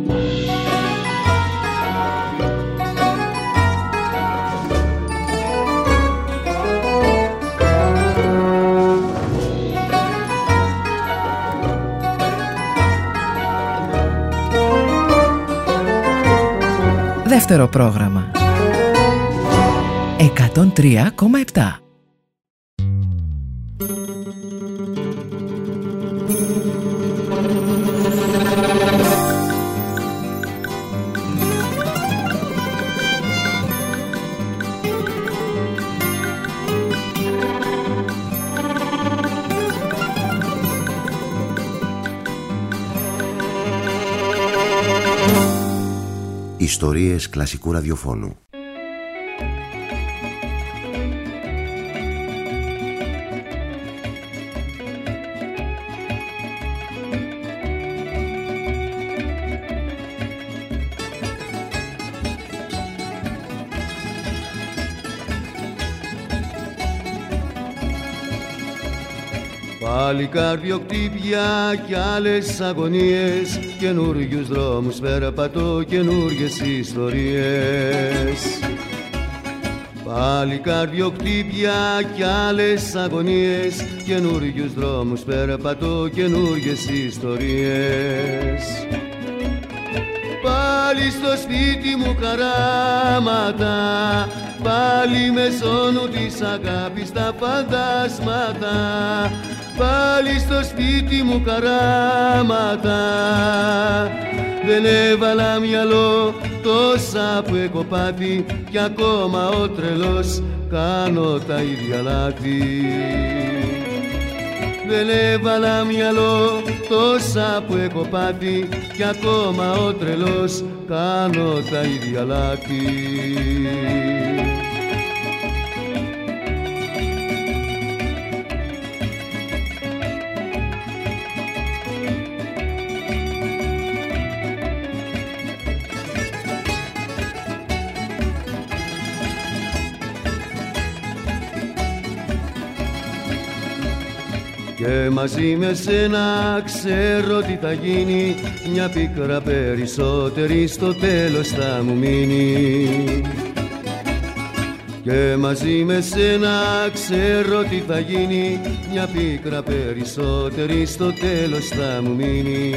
Δεύτερο πρόγραμμα 103,7. Ιστορίες κλασικού ραδιοφώνου. Πάλι καρδιοκτύπια κι άλλες αγωνίες, καινούριους δρόμους περπατώ, καινούριες ιστορίες. Πάλι καρδιοκτύπια κι άλλες αγωνίες, καινούριους δρόμους περπατώ, καινούριες ιστορίες. Πάλι στο σπίτι μου χαράματα, πάλι με σώνουν της αγάπης τα φαντάσματα. Πάλι στο σπίτι μου χαράματα, δεν έβαλα μυαλό τόσα που έχω πάθει, κι ακόμα ο τρελός κάνω τα ίδια λάθη. Δεν έβαλα μυαλό τόσα που έχω πάθει, κι ακόμα ο τρελός κάνω τα ίδια λάθη. Και μαζί με σένα ξέρω τι θα γίνει, μια πίκρα περισσότερη στο τέλος θα μου μείνει. Και μαζί με σένα ξέρω τι θα γίνει, μια πίκρα περισσότερη στο τέλος θα μου μείνει.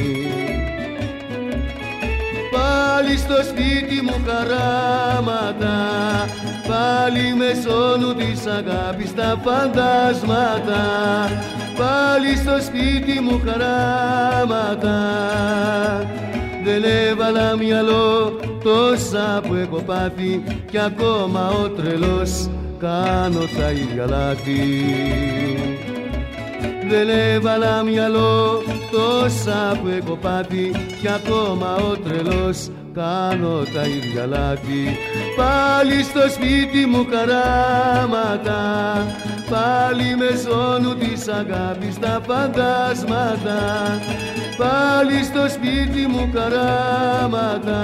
Πάλι στο σπίτι μου χαράματα, πάλι με σώνουν της αγάπης τα φαντάσματα. Πάλι στο σπίτι μου χαράματα, δεν έβαλα μυαλό τόσα που έχω πάθει, κι ακόμα ο τρελός κάνω τα ίδια λάθη. Δεν έβαλα μυαλό τόσα που έχω πάθει, κι ακόμα ο τρελός κάνω τα ίδια λάθη. Πάλι στο σπίτι μου χαράματα, πάλι με ζώνουν της αγάπης τα φαντάσματα. Πάλι στο σπίτι μου χαράματα.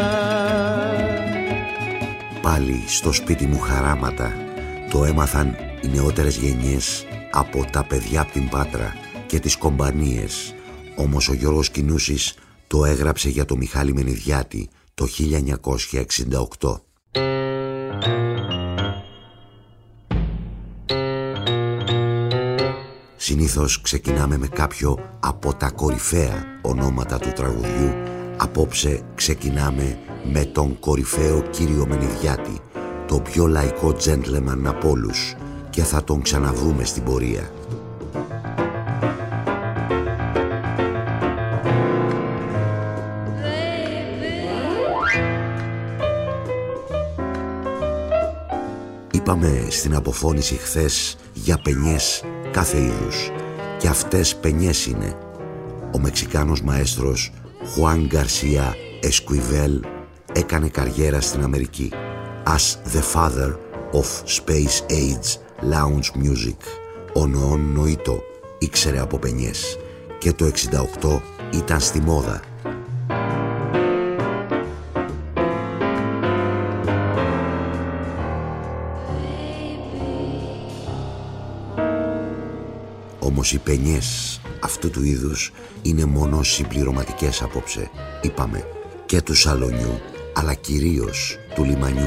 Πάλι στο σπίτι μου χαράματα. Το έμαθαν οι νεότερες γενιές από τα παιδιά από την Πάτρα και τις κομπανίες. Όμως ο Γιώργος Κινούσης το έγραψε για το Μιχάλη Μενιδιάτη το 1968. Συνήθως ξεκινάμε με κάποιο από τα κορυφαία ονόματα του τραγουδιού. Απόψε ξεκινάμε με τον κορυφαίο κύριο Μενιδιάτη, το πιο λαϊκό τζέντλεμαν από όλους, και θα τον ξαναβρούμε στην πορεία. Είπαμε στην αποφώνηση χθες για πενιές κάθε είδους, και αυτές πενιές είναι. Ο Μεξικάνος μαέστρος Χουάν Γκαρσία Εσκουιβέλ έκανε καριέρα στην Αμερική as the father of space age lounge music. Ο Νοόν Νοήτο ήξερε από πενιές και το 68 ήταν στη μόδα. Όμως οι πενιές αυτού του είδους είναι μόνο συμπληρωματικές απόψε. Είπαμε και του σαλονιού, αλλά κυρίως του λιμανιού.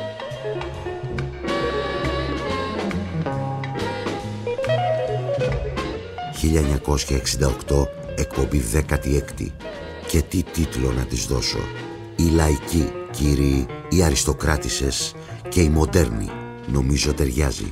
«1968, εκπομπή 16η. Και τι τίτλο να της δώσω? Οι λαϊκοί, κύριοι, οι αριστοκράτισσες και οι μοντέρνοι, νομίζω ταιριάζει.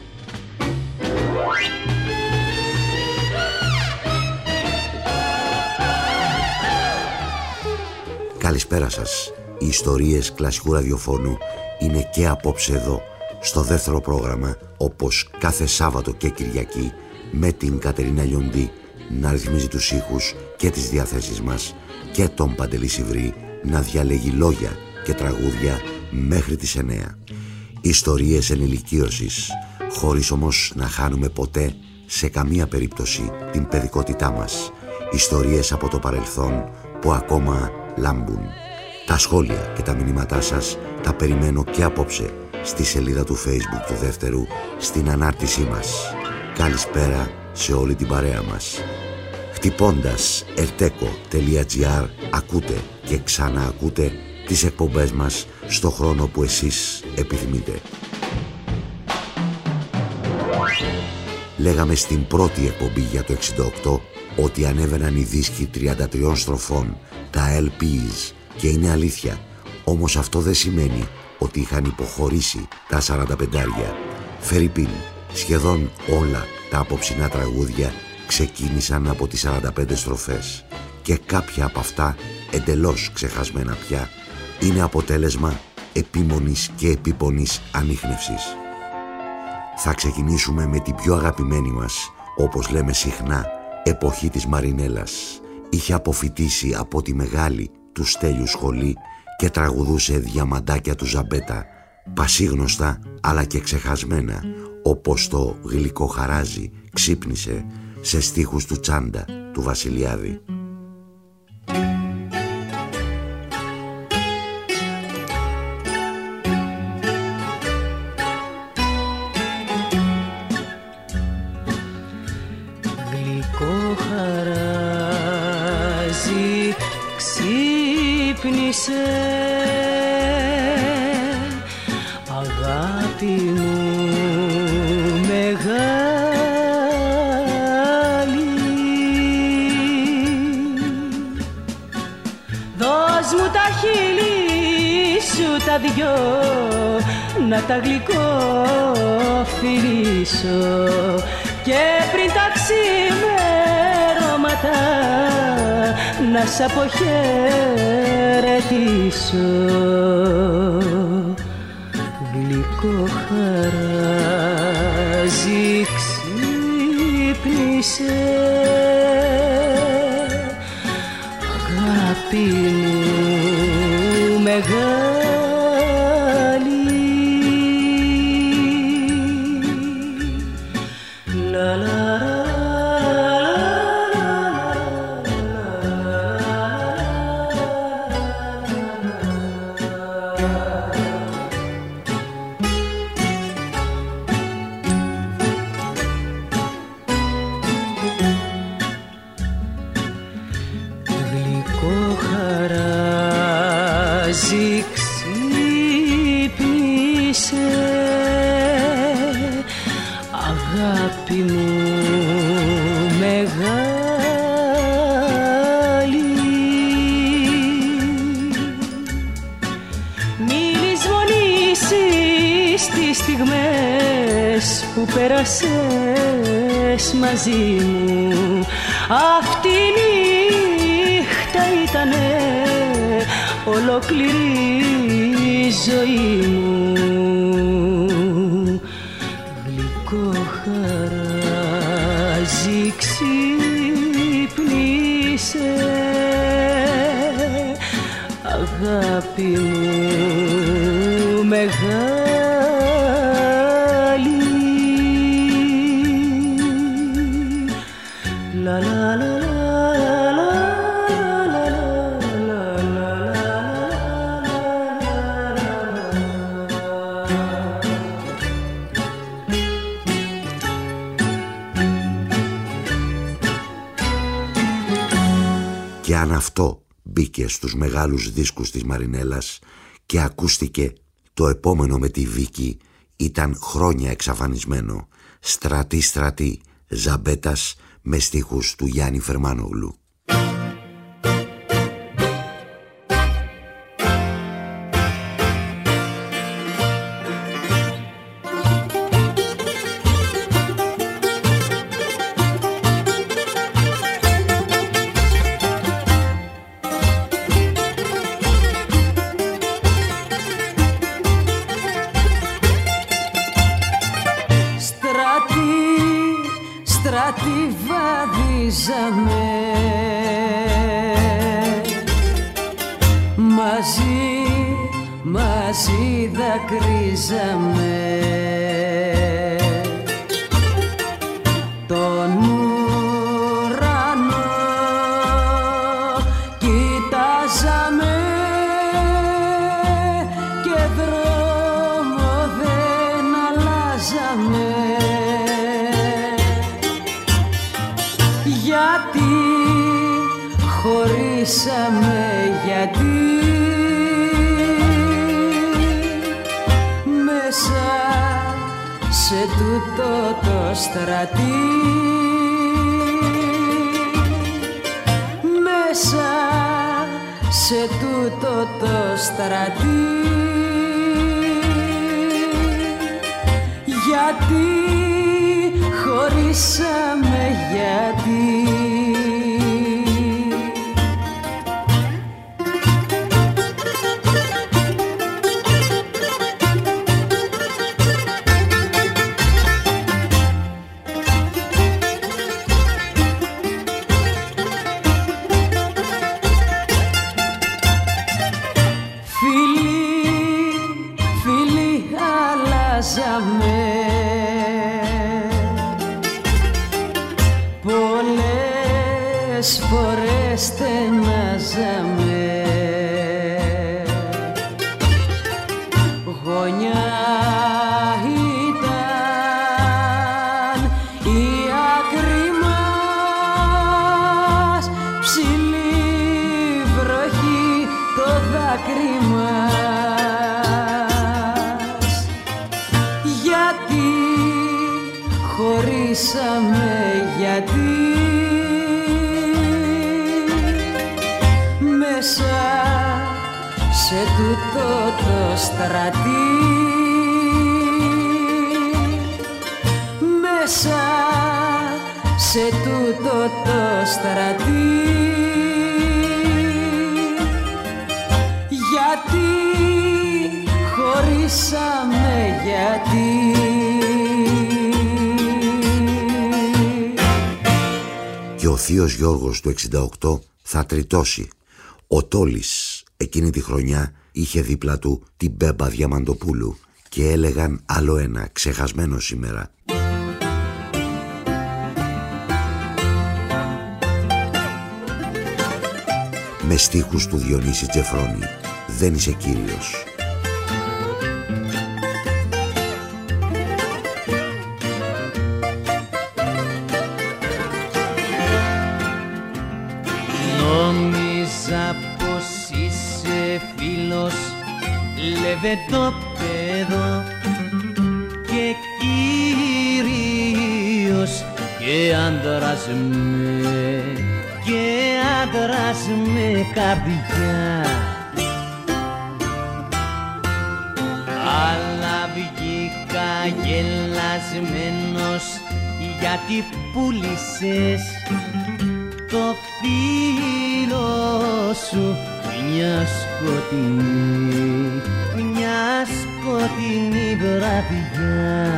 Καλησπέρα σας. Οι ιστορίες κλασικού ραδιοφώνου είναι και απόψε εδώ, στο δεύτερο πρόγραμμα, όπως κάθε Σάββατο και Κυριακή, με την Κατερίνα Λιοντή να ρυθμίζει τους ήχους και τις διαθέσεις μας και τον Παντελή Σιβρή να διαλέγει λόγια και τραγούδια μέχρι τις 9. Ιστορίες ενηλικίωσης, χωρίς όμως να χάνουμε ποτέ σε καμία περίπτωση την παιδικότητά μας. Ιστορίες από το παρελθόν που ακόμα λάμπουν. Τα σχόλια και τα μηνύματά σας τα περιμένω και απόψε στη σελίδα του Facebook του δεύτερου, στην ανάρτησή μας. Καλησπέρα σε όλη την παρέα μας. Χτυπώντας erteco.gr ακούτε και ξαναακούτε τις εκπομπές μας στο χρόνο που εσείς επιθυμείτε. Λέγαμε στην πρώτη εκπομπή για το 68 ότι ανέβαιναν οι δίσκοι 33 στροφών, τα LPs, και είναι αλήθεια. Όμως αυτό δεν σημαίνει ότι είχαν υποχωρήσει τα 45άρια. Φερρυπίν, σχεδόν όλα τα απόψινά τραγούδια ξεκίνησαν από τις 45 στροφές και κάποια από αυτά, εντελώς ξεχασμένα πια, είναι αποτέλεσμα επίμονης και επίπονης ανίχνευσης. Θα ξεκινήσουμε με την πιο αγαπημένη μας, όπως λέμε συχνά, εποχή της Μαρινέλας. Είχε αποφοιτήσει από τη μεγάλη του Στέλιου σχολή και τραγουδούσε διαμαντάκια του Ζαμπέτα, πασίγνωστα αλλά και ξεχασμένα, όπως το «Γλυκό χαράζι» ξύπνησε, σε στίχους του Τσάντα του Βασιλιάδη. Γλυκό χαράζι ξύπνησε, αγάπη μου μεγάλη, δώσ' μου τα χείλη σου τα δυο, να τα γλυκοφιλήσω, και πριν τα ξημερώματα να σ' αποχαιρετήσω. Γλυκό χαράζι ξύπνησε, αγάπη μου μεγάλη, που πέρασες μαζί μου. Αυτή η νύχτα ήτανε ολόκληρη η ζωή μου. Γλυκό χαράζι ξύπνησε, αγάπη μου μεγάλη. Και αν αυτό μπήκε στους μεγάλους δίσκους της Μαρινέλας και ακούστηκε το επόμενο με τη Βίκη. Ήταν χρόνια εξαφανισμένο. Στρατή στρατή, Ζαμπέτας, με στίχους του Γιάννη Φερμάνογλου. Μαζί δακρύζαμε, τον ουρανό κοιτάζαμε και δρόμο δεν αλλάζαμε. Γιατί χωρίσαμε, γιατί σε τούτο το στρατή, μέσα σε τούτο το στρατή. Γιατί χωρίσαμε, γιατί πολλές φορές στενάζαμε, γωνιά ήταν η άκρη μας, ψηλή βροχή το δάκρυ μας. Γιατί χωρίσαμε, γιατί μέσα σε τούτο το στρατή, μέσα σε τούτο το στρατή. Γιατί χωρίσαμε, γιατί και ο θείος Γιώργος του 68 θα τριτώσει. Ο Τόλης εκείνη τη χρονιά είχε δίπλα του την Μπέμπα Διαμαντοπούλου και έλεγαν άλλο ένα ξεχασμένο σήμερα. Με στίχους του Διονύση Τζεφρόνη, δεν είσαι κύριος. Νόμιζα πως είσαι φίλος λεβεντόπεδο και κύριος και άντρας με καρδιά. Αλλά βγήκα γελασμένος γιατί πούλησες το φίλο σου μια σκοτεινή βραδιά.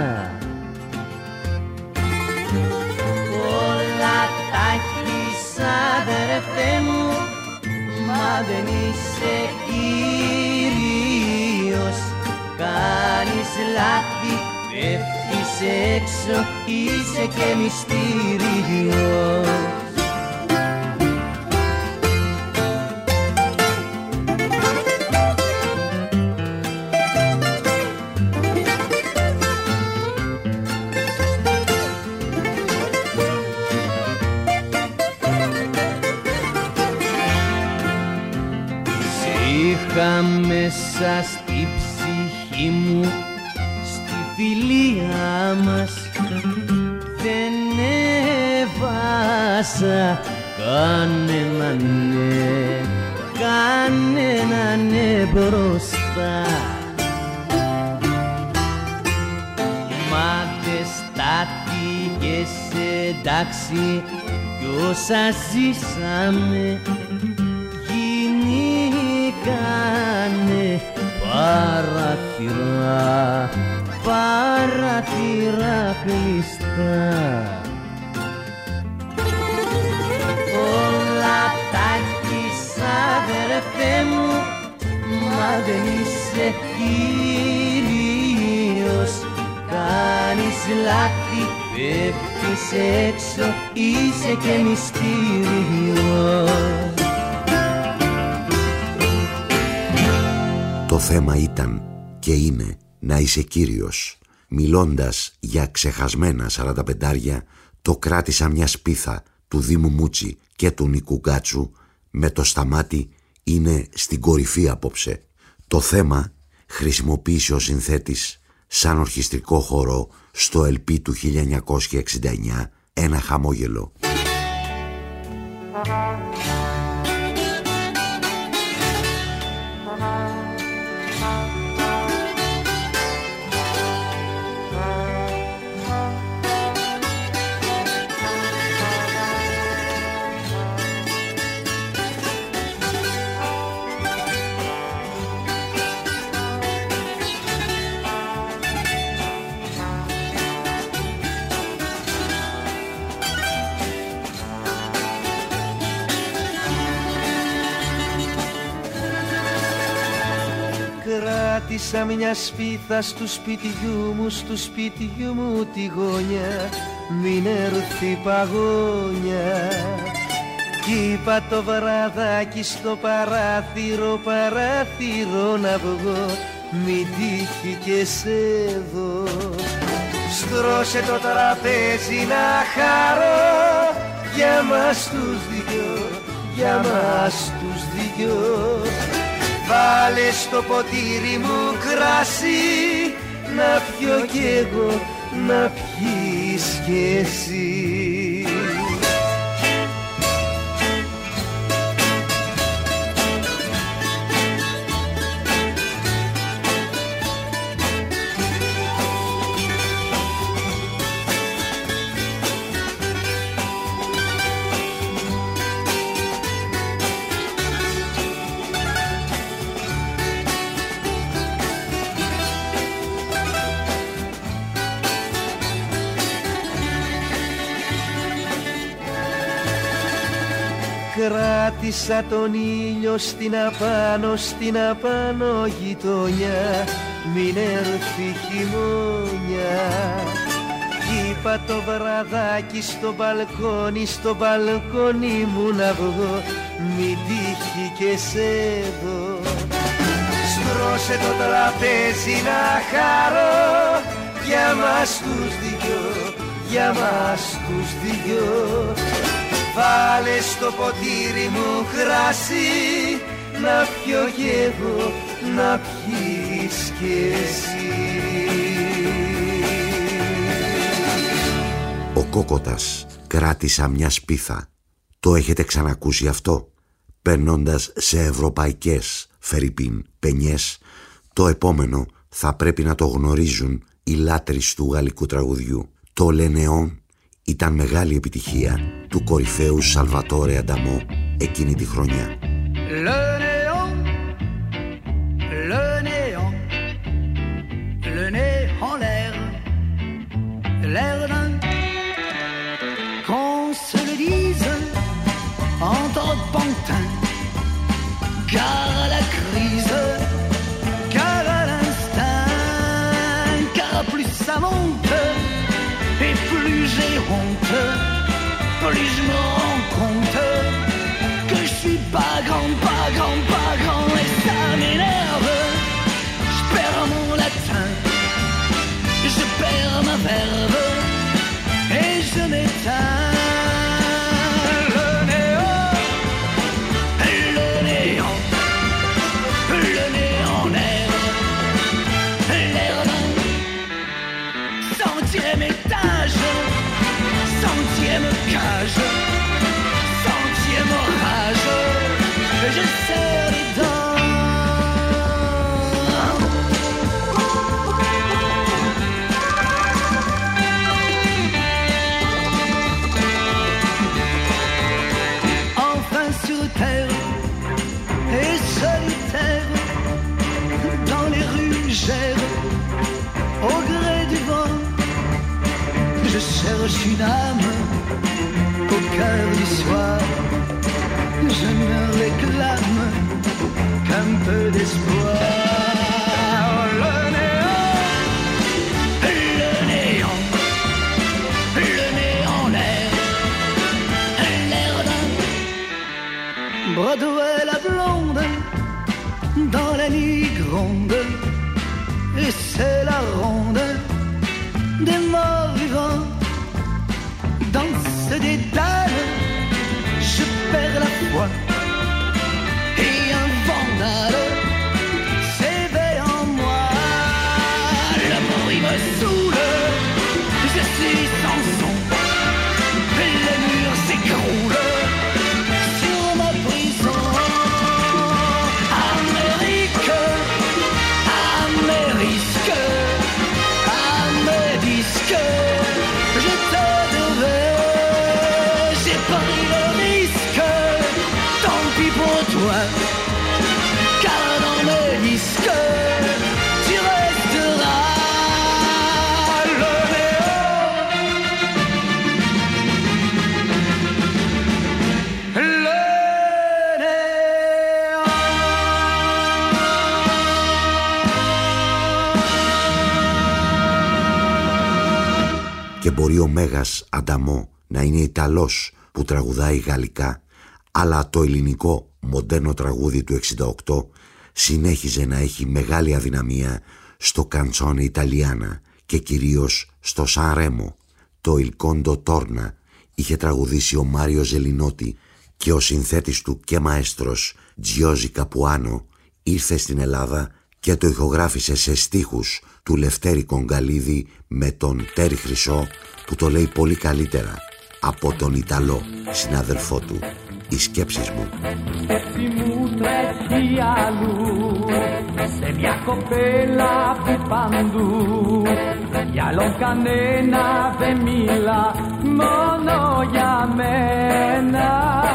Όλα τα έχεις αδερφέ μου, μα δεν είσαι κύριος. Κάνεις λάθη, πέφτεις έξω, είσαι και μυστήριος. είχα μέσα στη ψυχή μου, στη φιλία μας δεν έβασα κανένα ναι μπροστά. Μα δεν στάθηκες εντάξει κι όσα ζήσαμε γινήκανε παραθυρά κλειστά. Όλα τα έχεις αδερφέ μου, μα δεν είσαι κύριος. Κάνεις λάθη, πέφτεις έξω, είσαι και μυστήριος. Το θέμα ήταν και είναι να είσαι κύριος. Μιλώντας για ξεχασμένα 45άρια, το κράτησα μια σπίθα του Δήμου Μούτσι και του Νίκου Γκάτσου με το Σταμάτη είναι στην κορυφή απόψε. Το θέμα χρησιμοποίησε ο συνθέτης σαν ορχιστρικό χορό στο LP του 1969 «Ένα χαμόγελο». Κράτησα μια σπίθα του σπιτιού μου τη γωνιά, μην έρθει παγόνια. Κι είπα το βραδάκι στο παράθυρο να βγω, μην τύχει και σε δω. Στρώσε το τραπέζι να χαρώ για μας τους δυο. Βάλε στο ποτήρι μου κράσι, να πιω κι εγώ, να πιείς κι εσύ. Κράτησα τον ήλιο στην απάνω γειτονιά, μην έρθει χειμώνια. Είπα το βραδάκι στο μπαλκόνι μου να βγω, μην τύχει και σε δω. Στρώσε το τραπέζι να χαρώ για μας τους δυο. Βάλε στο ποτήρι μου κράσι, να πιω κι εγώ, να πιείς κι εσύ. Ο Κόκοτας κράτησα μια σπίθα. Το έχετε ξανακούσει αυτό? Περνώντας σε ευρωπαϊκές φερρυπίν πενιές, το επόμενο θα πρέπει να το γνωρίζουν οι λάτρεις του γαλλικού τραγουδιού. Το Λενεόν ήταν μεγάλη επιτυχία του κορυφαίου Σαλβατόρε Ανταμό εκείνη τη χρονιά. Le nez en l'air d'un, qu'on se le dise entre pantins, car à la crise, car à l'instinct, car plus ça monte, et plus j'ai honte, plus je me rends compte que je suis pas grand, et ça m'énerve. Je perds mon latin, je perds ma verve, et je m'éteins. Le néant, serre les dents. Enfin sur terre et solitaire, dans les rues j'erre au gré du vent. Je cherche une âme au cœur du soir. Je ne réclame qu'un peu d'espoir. Le néant, l'air d'un Broadway la blonde, dans la nuit gronde, et c'est la ronde des morts vivants. Dans ce dédale, je perds la foi, et un vandale s'éveille en moi. Le bruit me saoule, je suis sans son, les murs s'écroulent sur ma prison. Amérique, à mes risques, à mes disques, je te devais. J'ai pris le risque, tant pis pour toi, car dans mes disques, tu resteras. Le Και μπορεί ο Μέγας Ανταμό να είναι Ιταλός που τραγουδάει γαλλικά, αλλά το ελληνικό μοντέρνο τραγούδι του 68 συνέχιζε να έχει μεγάλη αδυναμία στο καντσόνε Ιταλιάνα και κυρίως στο Σαν Ρέμο. Το Il Condo Torna είχε τραγουδήσει ο Μάριο Ζελινότη και ο συνθέτης του και μαέστρος Τζιόζι Καπουάνο ήρθε στην Ελλάδα και το ηχογράφησε σε στίχους του Λευτέρη Κογκαλίδη με τον Τέρι Χρυσό, που το λέει πολύ καλύτερα από τον Ιταλό συνάδελφό του. Οι σκέψεις μου. Σκέψη μου τρέχει αλλού, σε μια κοπέλα που παντού για άλλον κανένα δεν μίλα, μόνο για μένα.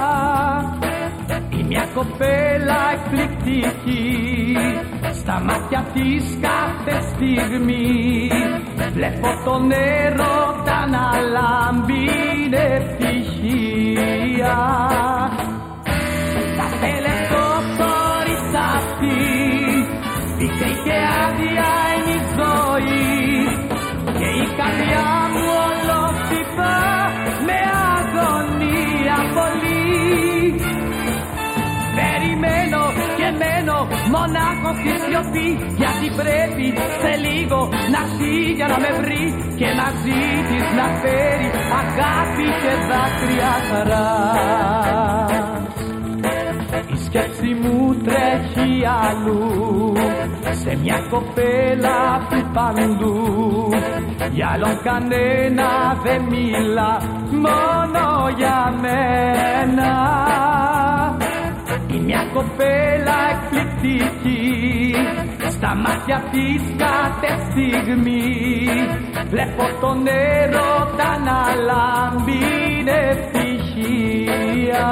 Η μια κοπέλα εκπληκτική, στα μάτια της κάθε στιγμή βλέπω τον έρωτα να λάμπει, είναι ευτυχία. Κάθε λεπτό χωρίς αυτή, πικρή και άδεια είναι η ζωή, και η καρδιά μου όλο χτυπά με αγωνία πολύ. Περιμένω και μένω μονάχος στη σιωπή, γιατί πρέπει σε λίγο να έρθει για να με βρει και μαζί της να φέρει αγάπη και δάκρυα χαράς. Η σκέψη μου τρέχει αλλού, σε μια κοπέλα που παντού για άλλον κανένα δεν μίλα, μόνο για μένα. Η μια κοπέλα εκπληκτική, στα μάτια της κάθε στιγμή βλέπω τον έρωτα να λάμπει, είναι ευτυχία.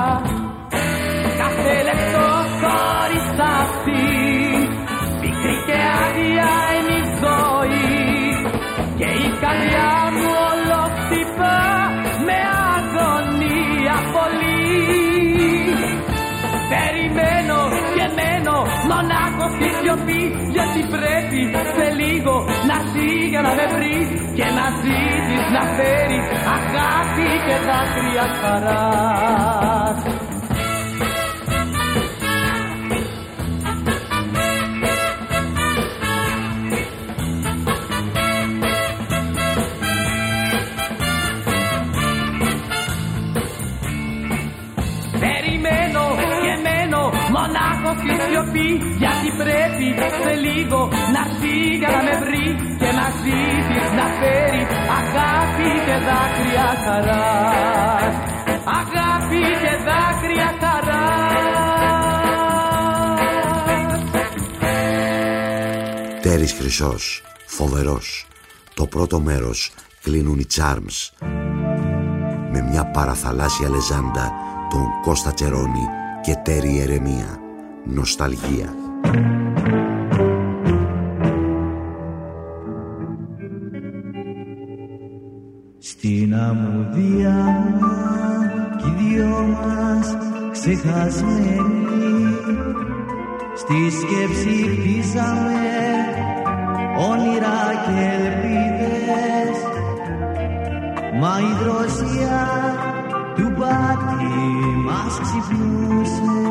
Κάθε λεπτό χωρίς αυτή, πικρή και άδεια είναι η ζωή, και η καρδιά μου όλο χτυπά με αγωνία πολύ. Περιμένω και μένω μονάχος στη σιωπή, γιατί πρέπει σε λίγο να έρθει για να με βρει και μαζί της να φέρει αγάπη και δάκρυα χαράς. Μονάχος στη σιωπή, γιατί πρέπει σε λίγο να έρθει για να με βρει και μαζί της να φέρει αγάπη και δάκρυα χαράς. Αγάπη και δάκρυα χαράς. Τέρης Χρυσός, φοβερός. Το πρώτο μέρος κλείνουν οι Charms με μια παραθαλάσσια λεζάντα τον Κώστα Τσερώνη και Τέρη Ερεμία. Νοσταλγία. Στην αμμουδία κι οι δυο μας ξεχασμένοι, στη σκέψη χτίσαμε όνειρα και ελπίδες, μα η δροσιά του πάτη μας ξυπνούσε,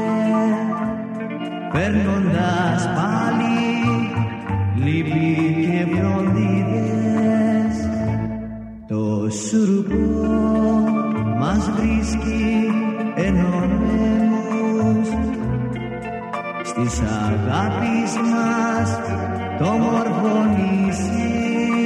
παίρνοντας πάλι λύπη και βροντίδες. Το σουρουπό μας βρίσκει ενωμένους στις αγάπης μας το μορφό νησί,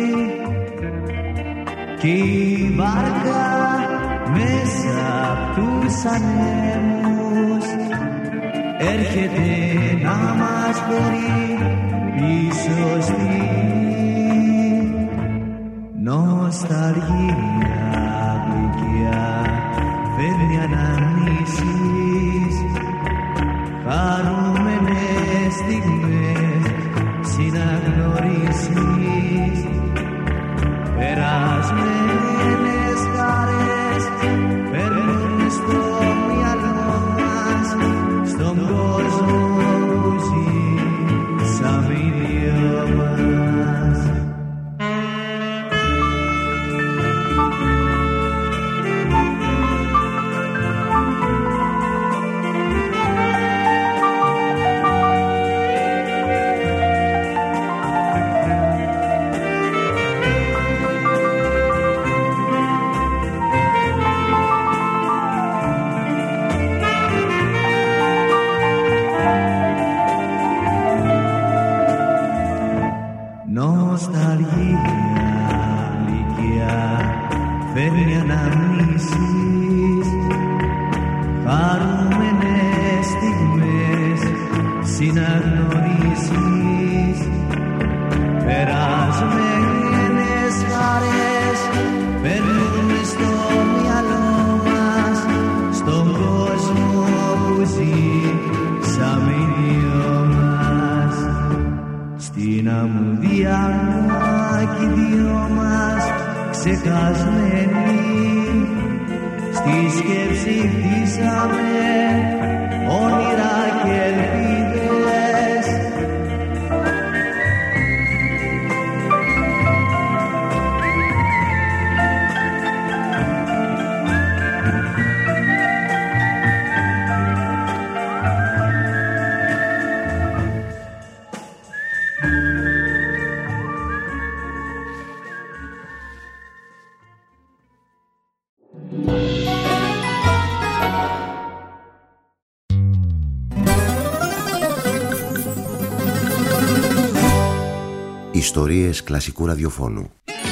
κι η βάρκα μέσα απ' τους ανέμους έρχεται να μας φέρει πίσω στη νοσταλγία γλυκιά. Φέρνει αναμνήσεις, χαρούμενες στιγμές, συναγνωρίσεις, περασμένες χαρές παίρνουν στο μυαλό μας, στον κόσμο που ζήσαμε οι δυο μας. Φέρνει αναμνήσεις, χαρούμενες στιγμές, συναγνωρίσεις, περασμένες χαρές παίρνουν στο μυαλό μας, στον κόσμο που ζήσαμε οι δυο μας. Στην αμμουδία κι οι δυο μας ξεχασμένοι, στη σκέψη χτίσαμε όνειρα και ελπίδες. Ιστορίες κλασικού ραδιοφώνου.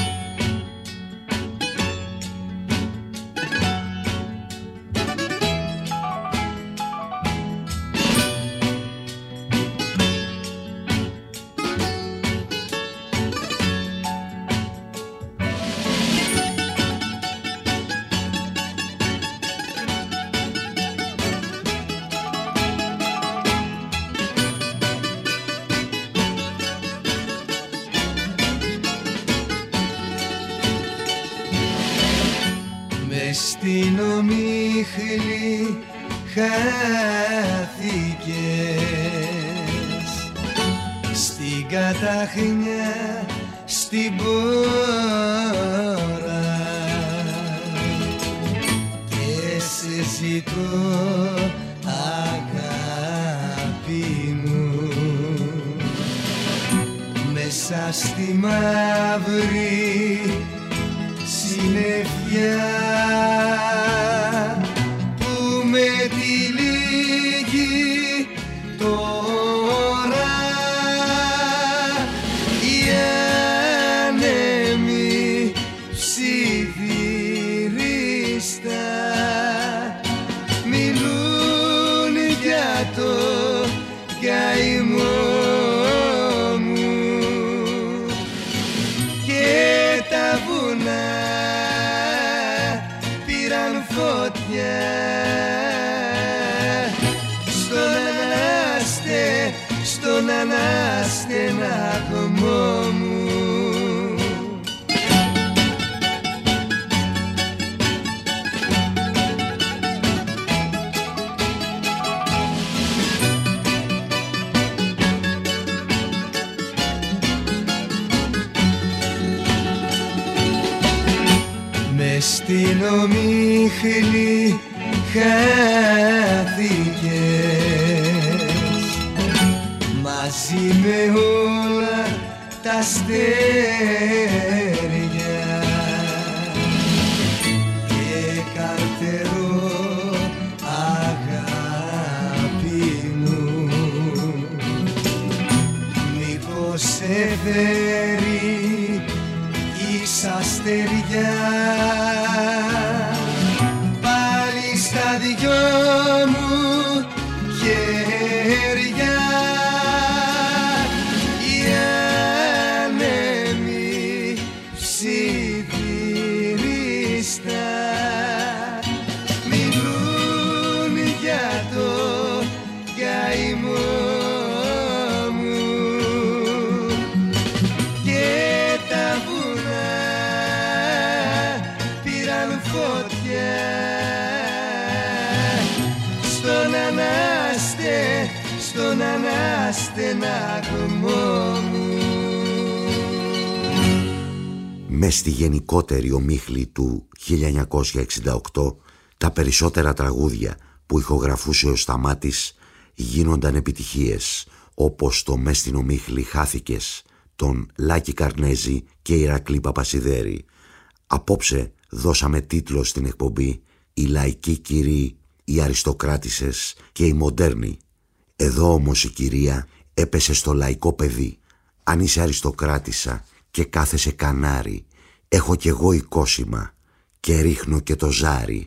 Στην ομίχλη χάθηκες, στην κατάχνια, στην πόρα, και σε ζητώ αγάπη μου, μέσα στη μαύρη συννεφιά που με τυλίγει τώρα, οι άνεμοι ψιθυρίστα μιλούν για το καημό μου. στον αναστεναγμό μου. Μες στην ομίχλη χάθηκες μαζί με όλα τα αστέρια και καρτερό αγάπη μου, μήπως σε φέρει εις αστεριά πάλι στα δυο μου χέρια. Οι άνεμοι ψιθυριστά μιλούν για το καημό μου και τα βουνά πήραν φωτιά στον αναστεναγμό μου. Μες στη γενικότερη ομίχλη του 1968, τα περισσότερα τραγούδια που ηχογραφούσε ο Σταμάτης γίνονταν επιτυχίες, όπως το «Μες στην ομίχλη χάθηκες» των Λάκη Καρνέζη και Ηρακλή Παπασιδέρη. Απόψε δώσαμε τίτλο στην εκπομπή «Οι λαϊκοί κυρίοι, οι αριστοκράτισσες και οι μοντέρνοι». Εδώ όμως η κυρία έπεσε στο λαϊκό παιδί. Αν είσαι αριστοκράτισσα και κάθεσαι κανάρι, έχω κι εγώ οικόσιμα και ρίχνω και το ζάρι.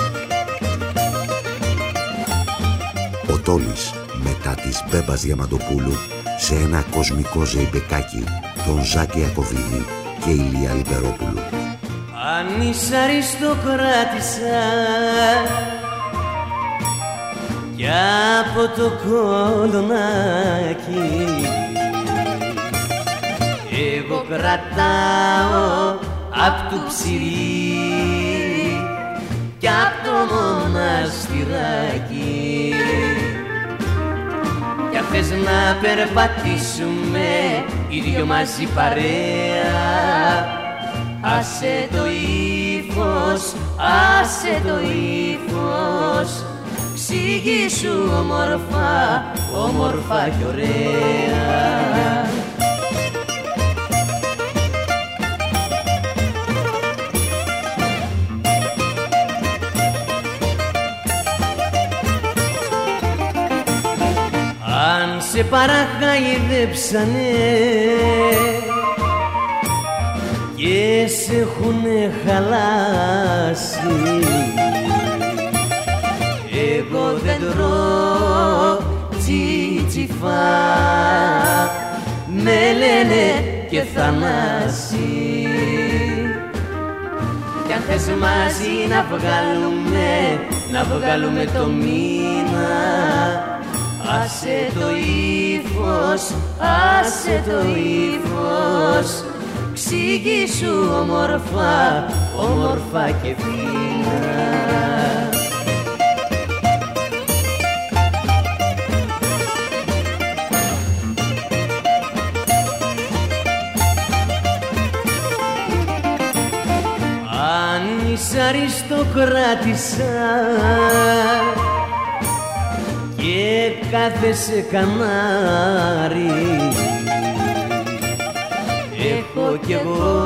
Ο Τόλης μετά της Μπέμπας Διαμαντοπούλου σε ένα κοσμικό ζεϊμπεκάκι των Ζάκη Ιακωβίδη και Ηλία Λιμπερόπουλου. Αν είσαι αριστοκράτισσα κι από το κολονάκι, εγώ κρατάω απ' του ψηρή κι απ' το μοναστηράκι. Κι αν θες να περπατήσουμε οι δυο μαζί παρέα, άσε το ύφος, άσε το ύφος, ξηγήσου όμορφα, όμορφα κι ωραία. Αν σε παραχαϊδέψανε και σε έχουνε χαλάσει, εγώ δεν τρώω τσιτσιφά, με λένε και Θανάση. Κι αν θες μαζί να βγάλουμε το μήνα, άσε το ύφος, άσε το ύφος, ξηγήσου όμορφα, όμορφα και φίνα. Αν είσαι αριστοκράτισσα και κάθεσαι κανάρι, έχω κι εγώ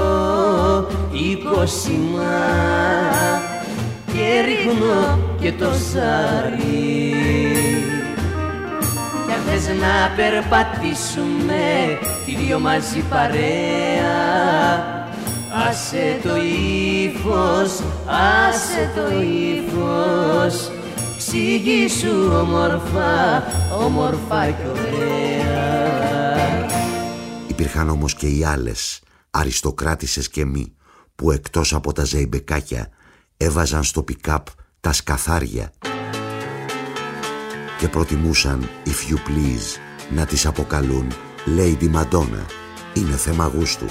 οικόσιμα και ρίχνω και το ζάρι. Κι αν θες να περπατήσουμε οι δυο μαζί παρέα, άσε το ύφος, άσε το ύφος, ξηγήσου όμορφα, όμορφα και ωραία. Υπήρχαν όμως και οι άλλες, αριστοκράτισσες και μη, που εκτός από τα ζεϊμπεκάκια έβαζαν στο πικάπ τα σκαθάρια και προτιμούσαν If You Please να τις αποκαλούν Lady Madonna. Είναι θέμα γούστου.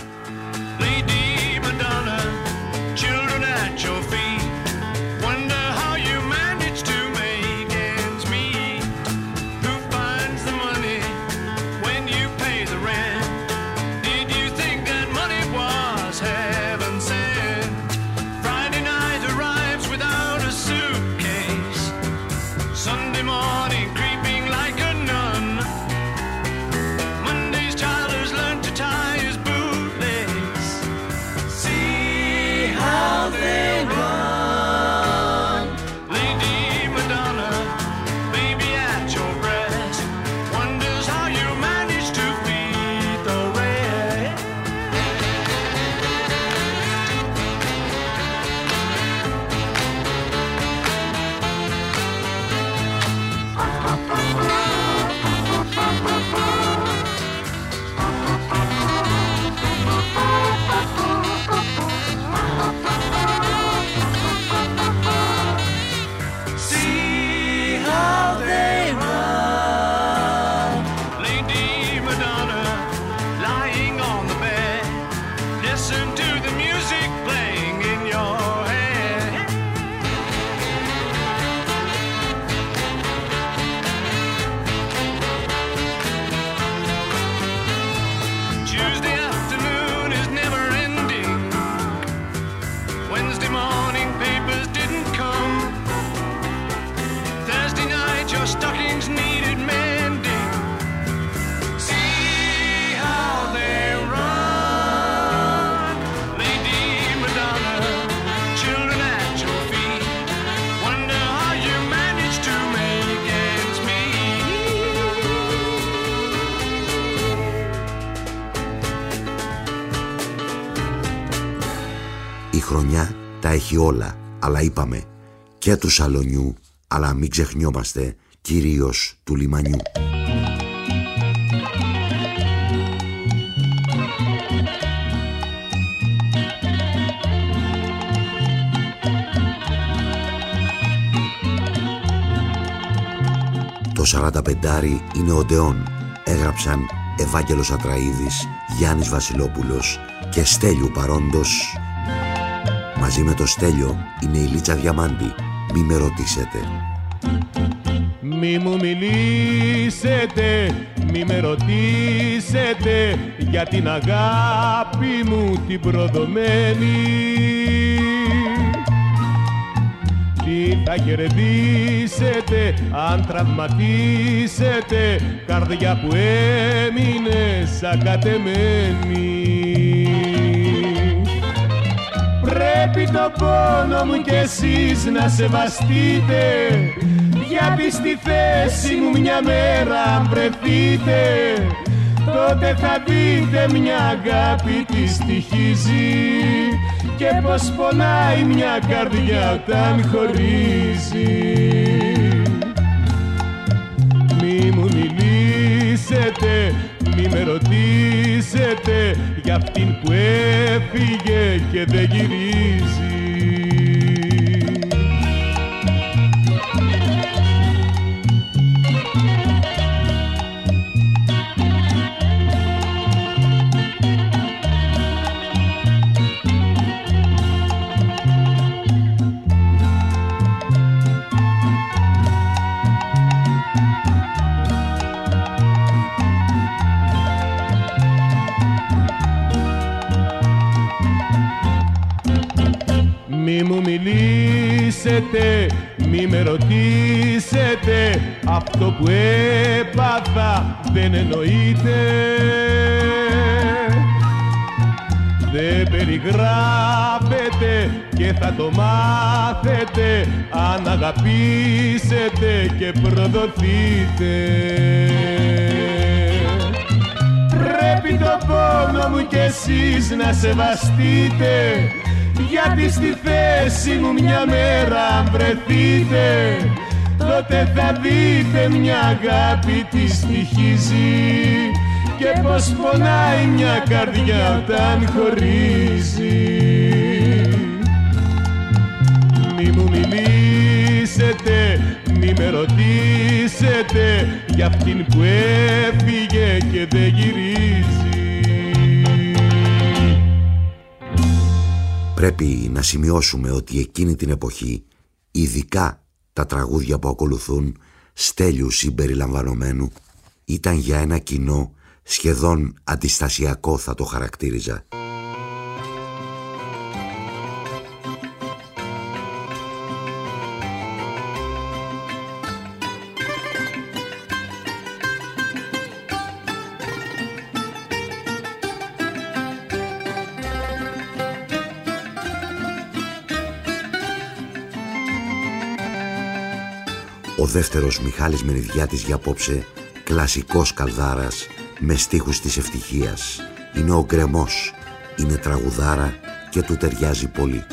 Η χρονιά τα έχει όλα, αλλά είπαμε και του σαλονιού, αλλά μην ξεχνιόμαστε κυρίως του λιμανιού. Το 45 είναι οντεόν, έγραψαν Ευάγγελος Ατραΐδης, Γιάννης Βασιλόπουλος και Στέλιου παρόντος. Μαζί με το Στέλιο είναι η Λίτσα Διαμάντη. Μη με ρωτήσετε. Μη μου μιλήσετε, μη με ρωτήσετε για την αγάπη μου την προδομένη. Τι θα κερδίσετε αν τραυματίσετε καρδιά που έμεινε ακατεμένη. Πρέπει το πόνο μου κι εσείς να σεβαστείτε, γιατί στη θέση μου μια μέρα αν βρεθείτε, τότε θα δείτε μια αγάπη τι στοιχίζει και πως πονάει μια καρδιά όταν χωρίζει. Μη μου μιλήσετε, μη με ρωτήσετε για αυτήν που έφυγε και δεν γυρίζει. Μη μου μιλήσετε, μη με ρωτήσετε, αυτό που έπαθα δεν εννοείται. Δεν περιγράφετε και θα το μάθετε αν αγαπήσετε και προδοθείτε. Πρέπει το πόνο μου κι εσείς να σεβαστείτε, γιατί στη θέση μου μια μέρα αν βρεθείτε, τότε θα δείτε μια αγάπη τι στοιχίζει και πως πονάει μια καρδιά όταν χωρίζει. Μη μου μιλήσετε, μη με ρωτήσετε για αυτήν που έφυγε και δεν γυρίζει. Πρέπει να σημειώσουμε ότι εκείνη την εποχή, ειδικά τα τραγούδια που ακολουθούν, Στέλιου συμπεριλαμβανομένου, ήταν για ένα κοινό σχεδόν αντιστασιακό, θα το χαρακτήριζα. Ο δεύτερος Μιχάλης Μενιδιάτης για απόψε, κλασικός καλδάρας με στίχους της ευτυχίας. Είναι ο γκρεμός, είναι τραγουδάρα και του ταιριάζει πολύ.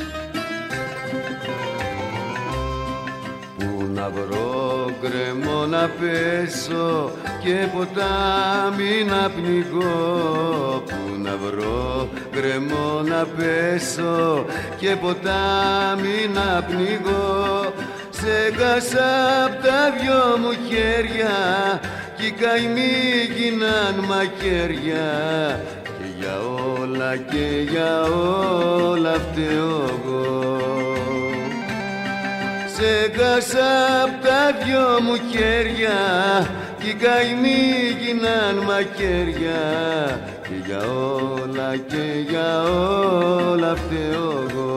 Πού να βρω γκρεμό να πέσω και ποτάμι να πνιγώ. Πού να βρω γκρεμό να πέσω και ποτάμι να πνιγώ. Ξέχασα απ' τα δυο μου χέρια κι οι καημοί γίναν μαχαίρια. Και για όλα και για όλα φταίω εγώ. Ξέχασα απ' τα δυο μου χέρια κι οι καημοί γίναν μαχαίρια. Και για όλα και για όλα φταίω εγώ.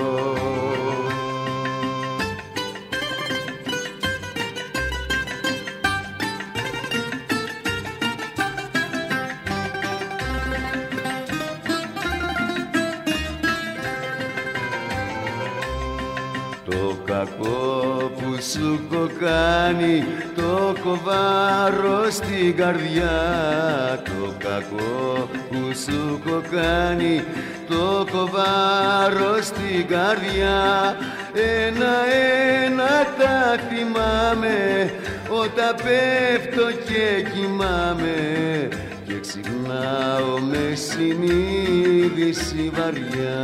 Το κακό που σου έχω κάνει, το κοβάρω στην καρδιά. Το κακό που σου έχω κάνει, το κοβάρω στην καρδιά. Ένα-ένα τα θυμάμαι, όταν πέφτω και κοιμάμαι. Και ξυπνάω με συνείδηση βαριά.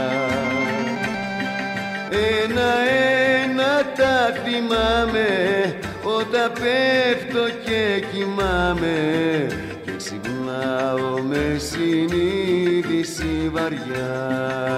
Ένα-ένα τα θυμάμαι, όταν πέφτω και κοιμάμαι. Και ξυπνάω με συνείδηση βαριά.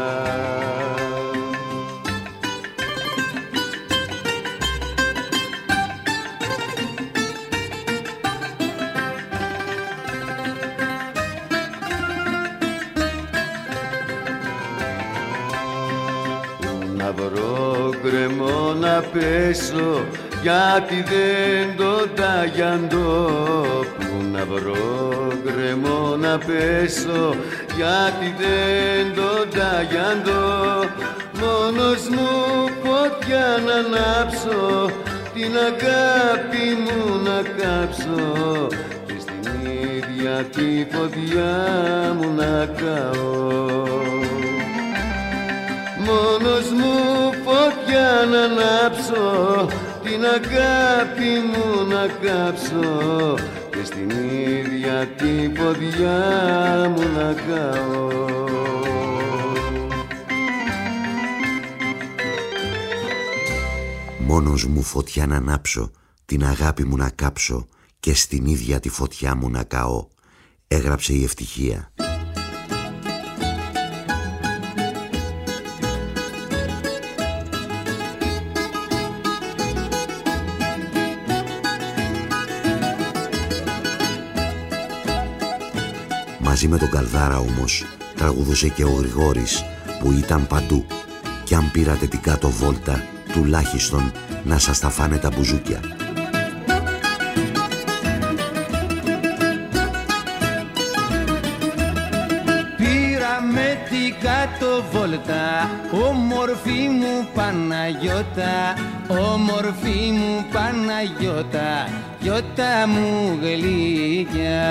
Να βρω γκρεμό να πέσω, γιατί δεν το ταγιαντώ. Πού να βρω γκρεμό να πέσω, γιατί δεν το ταγιαντώ. Μόνος μου φωτιά να ανάψω, την αγάπη μου να κάψω. Και στην ίδια τη φωτιά μου να καώ. Μόνος μου φωτιά να ανάψω, την αγάπη μου να κάψω. Και στην ίδια τη φωτιά μου να καώ. Μόνος μου φωτιά να ανάψω, την αγάπη μου να κάψω. Και στην ίδια τη φωτιά μου να καώ. Έγραψε η Ευτυχία. Μαζί με τον Καλδάρα όμως τραγουδούσε και ο Γρηγόρης, που ήταν παντού. Κι αν πήρατε την κάτω βόλτα, τουλάχιστον να σας τα φάνε τα μπουζούκια. Πήραμε την κάτω βόλτα, όμορφη μου Παναγιώτα, όμορφη μου Παναγιώτα, γιώτα μου γλυκιά.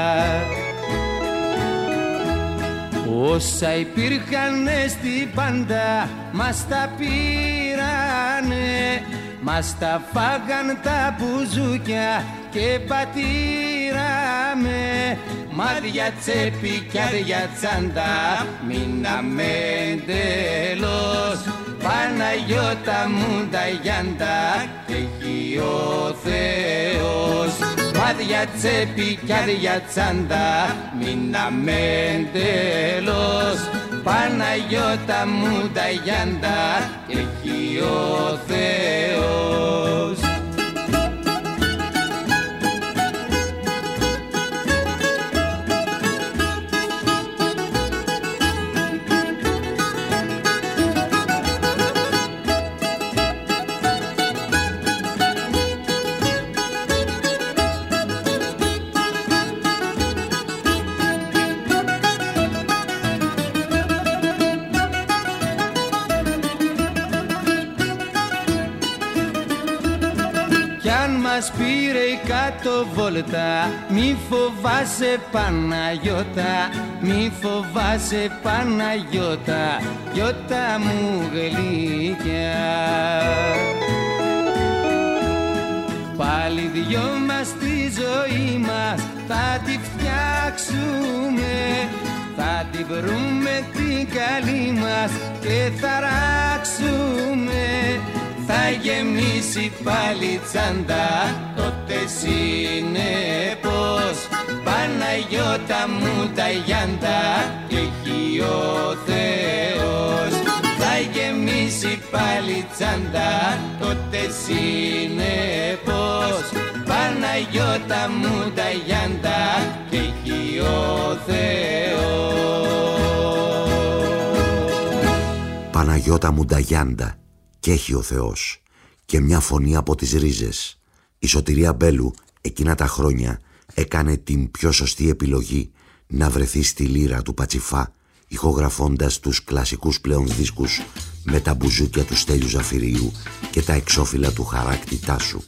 Όσα υπήρχανε στην πάντα μας τα πήρανε, μας τα φάγαν τα μπουζούκια και πατήραμε. Μάδια τσέπη κι άδεια τσάντα, μείναμε εντελώς Παναγιώτα μου τα γιάντα και έχει ο Θεός. Μάδια τσέπη κι άδεια τσάντα, μείναμε τέλος. Παναγιώτα μου τα γιάντα και έχει ο Θεός. Μας πήρε η κατοβόλτα, μη φοβάσαι Παναγιώτα, μη φοβάσαι Παναγιώτα, γιώτα μου γλυκιά. Πάλι δυο μας τη ζωή μας θα τη φτιάξουμε, θα τη βρούμε την καλή μας και θα ράξουμε. Θα γεμίσει πάλι τσάντα, τότε συνεπώς. Παναγιώτα μου τα γιάντα και έχει ο Θεός. Θα γεμίσει πάλι τσάντα, τότε συνεπώς. Παναγιώτα μου τα γιάντα και έχει ο Θεός. Παναγιώτα μου τα γιάντα και έχει ο Θεός, και μια φωνή από τις ρίζες. Η Σωτηρία Μπέλου εκείνα τα χρόνια έκανε την πιο σωστή επιλογή να βρεθεί στη λύρα του Πατσιφά, ηχογραφώντας τους κλασικούς πλέον δίσκους με τα μπουζούκια του Στέλιου Ζαφυρίου και τα εξώφυλλα του Χαράκτη Τάσου.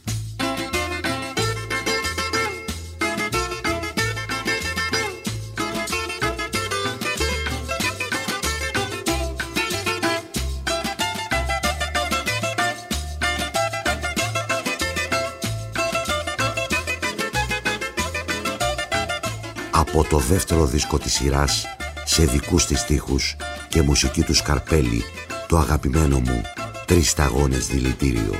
Από το δεύτερο δίσκο της σειράς, σε δικούς της στίχους και μουσική του Σκαρπέλη, το αγαπημένο μου 3 σταγόνες δηλητήριο.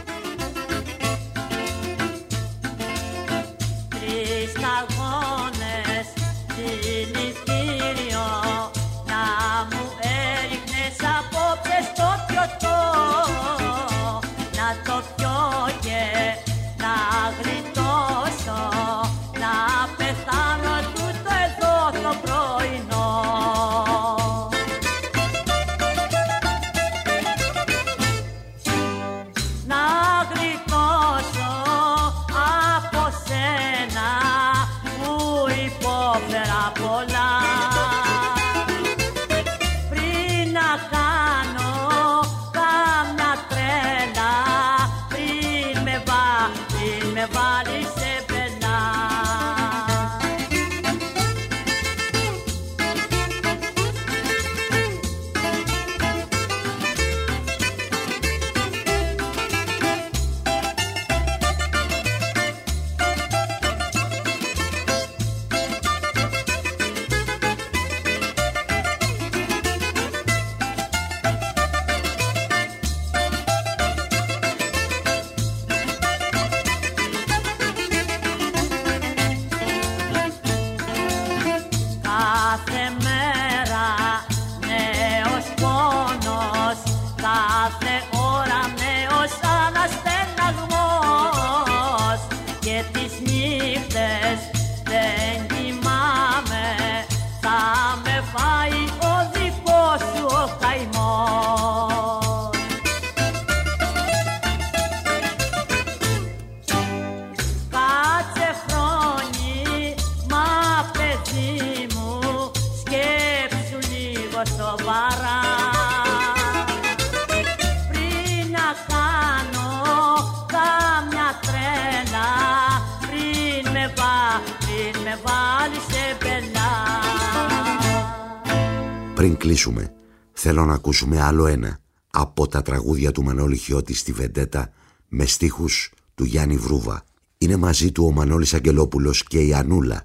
Πριν κλείσουμε, θέλω να ακούσουμε άλλο ένα από τα τραγούδια του Μανώλη Χιώτη στη Βεντέτα με στίχους του Γιάννη Βρούβα. Είναι μαζί του ο Μανώλης Αγγελόπουλος και η Ανούλα.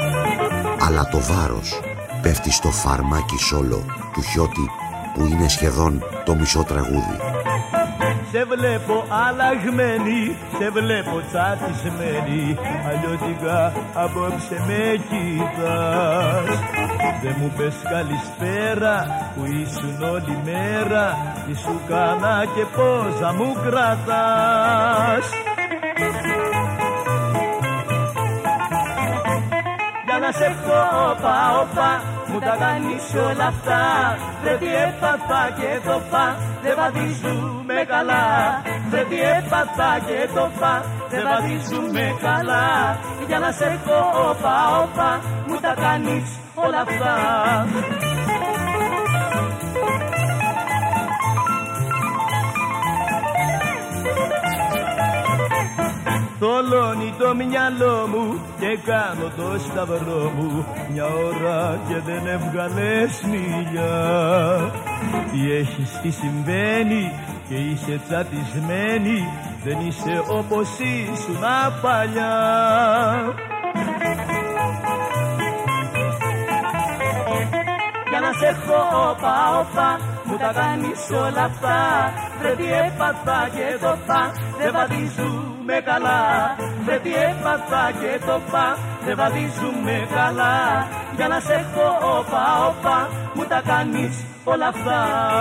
Αλλά το βάρος πέφτει στο φαρμάκι σόλο του Χιώτη, που είναι σχεδόν το μισό τραγούδι. σε βλέπω αλλαγμένη, σε βλέπω τσατισμένη, αλλιώτικα απόψε με κοιτάς. Δεν μου πες καλησπέρα που ήσουν όλη μέρα, τι σου κάνα και πόσα μου κρατάς. Για να σε έχω όπα, μου τα κάνεις όλα αυτά. Βρε τι έπαθα και το πα, δεν βαδίζουμε καλά. Βρε τι έπαθα και το πα, δεν βαδίζουμε καλά. Για να σε έχω όπα, μου τα κάνεις όλα αυτά. Θολώνει το μυαλό μου και κάνω το σταυρό μου μια ώρα και δεν έβγαλες μιλιά. Τι έχεις, τι συμβαίνει και είσαι τσατισμένη, δεν είσαι όπως ήσουν παλιά. Για να σε έχω όπα, μου τα κάνεις όλα αυτά. Βρε τι έπαθα και το πα, δεν βαδίζουμε καλά. Βρε τι έπαθα και το πα, δεν βαδίζουμε καλά. Για να σε έχω όπα, μου τα κάνεις όλα αυτά.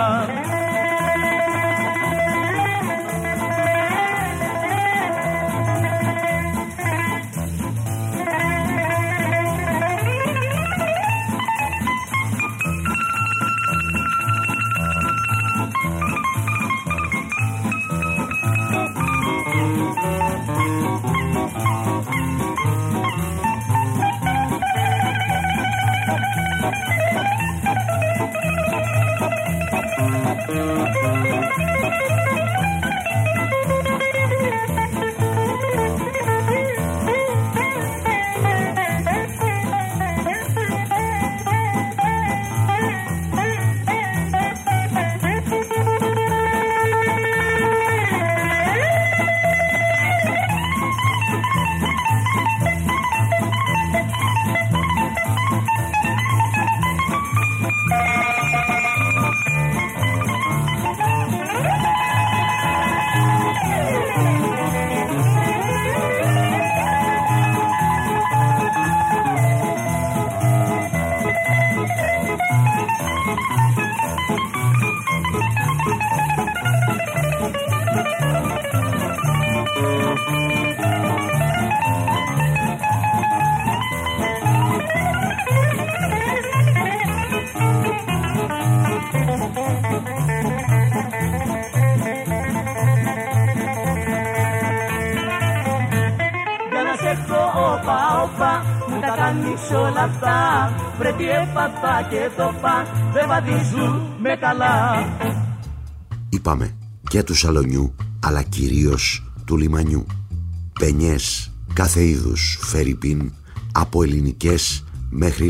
Μου τα κάνεις όλα αυτά. Βρε τι έπαθα και το πα, δεν βαδίζουμε καλά. Είπαμε και του σαλονιού, αλλά κυρίως του λιμανιού. Πενιές κάθε είδους, φερρυπίν, από ελληνικές μέχρι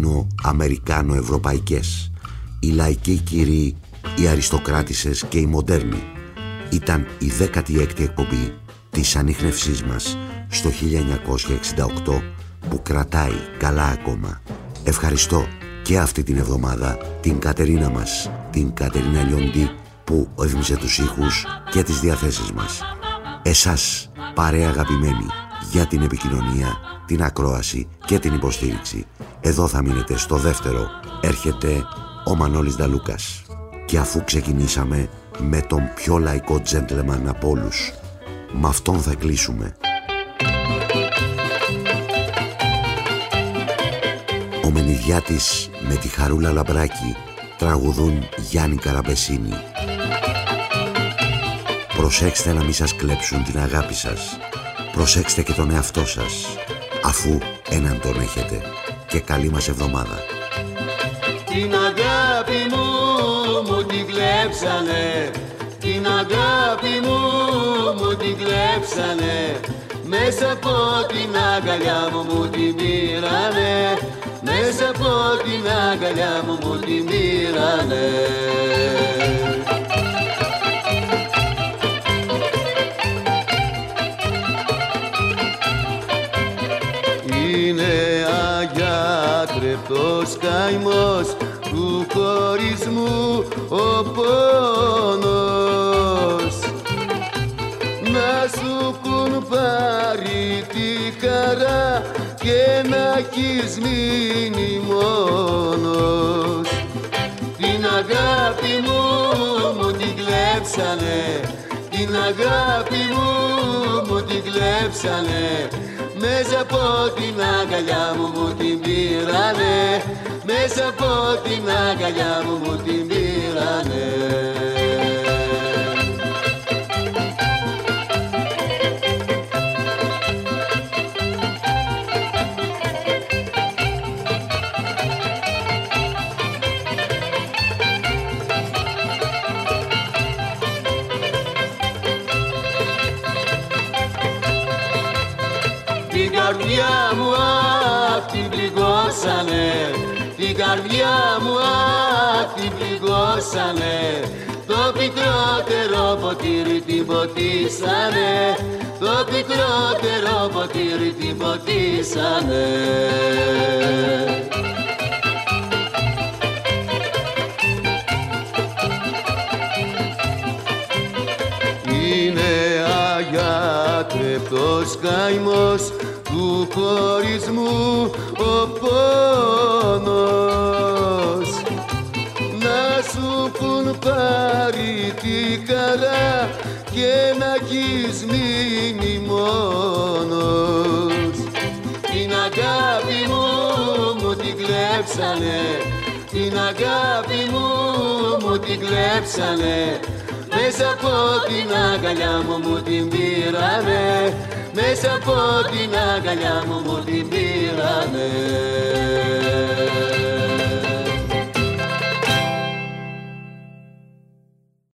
λατίνο-αμερικάνο-ευρωπαϊκές. Οι λαϊκοί κυρίοι, οι αριστοκράτισσες και οι μοντέρνοι. Ήταν η 16η εκπομπή της ανίχνευσής μας στο 1968 που κρατάει καλά ακόμα. Ευχαριστώ και αυτή την εβδομάδα την Κατερίνα μας, την Κατερίνα Λιοντή, που έβγιζε τους ήχους και τις διαθέσεις μας. Εσάς, παρέα αγαπημένοι, για την επικοινωνία, την ακρόαση και την υποστήριξη. Εδώ θα μείνετε στο δεύτερο. Έρχεται ο Μανώλης Νταλούκας. Και αφού ξεκινήσαμε με τον πιο λαϊκό τζέντλεμαν από όλους, με αυτόν θα κλείσουμε. Ο Μενιδιάτης με τη Χαρούλα Λαμπράκη τραγουδούν Γιάννη Καραμπεσίνη. Προσέξτε να μην σας κλέψουν την αγάπη σας. Προσέξτε και τον εαυτό σας, αφού έναν τον έχετε. Και καλή μας εβδομάδα. Την αγάπη μου μου την κλέψανε, την αγάπη μου την κλέψανε. Μέσα από την αγκαλιά μου την πήρανε, μέσα από την αγκαλιά μου την πήρανε. Είναι αγιάτρεπτος καημός του χωρισμού ο πόνος. χαρά και να έχεις μείνει μόνος. Την αγάπη μου την κλέψανε, την αγάπη μου την κλέψανε, μέσα από την αγκαλιά μου την πήρανε, μέσα από την αγκαλιά μου την πήρανε. Την καρδιά μου την πληγώσανε, την καρδιά μου την πληγώσανε, το πικρότερο ποτήρι την ποτίσανε, το πικρότερο ποτήρι την ποτίσανε. Είναι αγιάτρεπτος καημός του χωρισμού ο πόνος, να σου πουν πάρει τη χαρά και να έχεις μείνει μόνος. Την αγάπη μου την κλέψανε, την αγάπη μου την κλέψανε, μέσα από την αγκαλιά μου την πήρανε, μέσα από την αγκαλιά μου την πήρανε.